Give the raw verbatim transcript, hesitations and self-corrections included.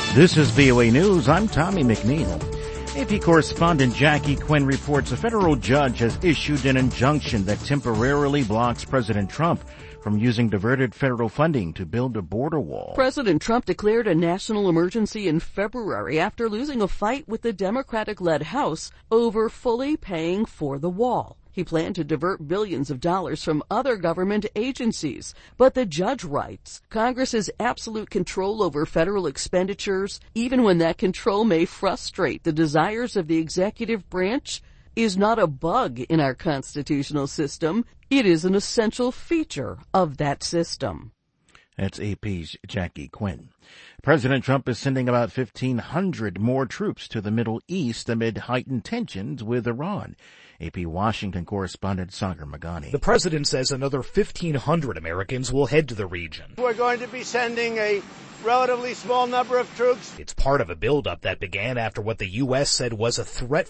This is V O A News. I'm Tommy McNeil. A P correspondent Jackie Quinn reports a federal judge has issued an injunction that temporarily blocks President Trump from using diverted federal funding to build a border wall. President Trump declared a national emergency in February after losing a fight with the Democratic-led House over fully paying for the wall. He planned to divert billions of dollars from other government agencies. But the judge writes, Congress's absolute control over federal expenditures, even when that control may frustrate the desires of the executive branch, is not a bug in our constitutional system. It is an essential feature of that system. That's A P's Jackie Quinn. President Trump is sending about fifteen hundred more troops to the Middle East amid heightened tensions with Iran. A P Washington correspondent Sagar Magani. The president says another fifteen hundred Americans will head to the region. We're going to be sending a relatively small number of troops. It's part of a buildup that began after what the U S said was a threat